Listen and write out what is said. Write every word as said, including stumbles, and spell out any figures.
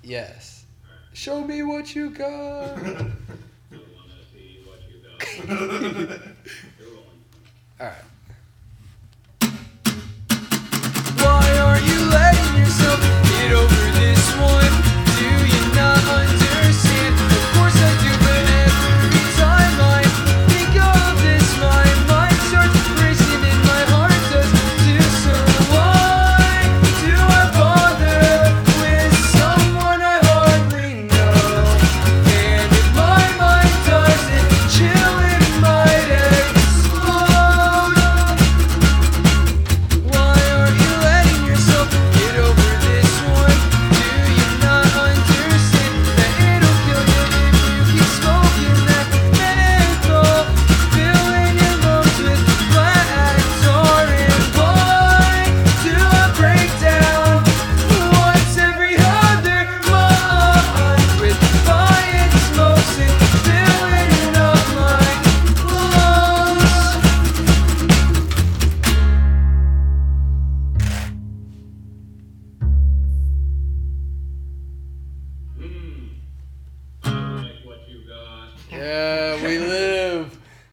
Yes. Show me what you got. I wanna see what you got. You're rolling. All right. Why aren't you letting yourself get over this one? Do you not understand? Of course I do, but every time I think of this, my mind starts racing and my heart does too. So why do I bother with someone I hardly know? And if my mind doesn't chill, it might explode. Why aren't you letting yourself get over this one? Do you not understand that it'll kill you if you keep smoking that menthol, filling your lungs with black tar? And why do I break down once every other month with buying smokes and filling up my lungs? Hmm. I like what you got. Yeah, we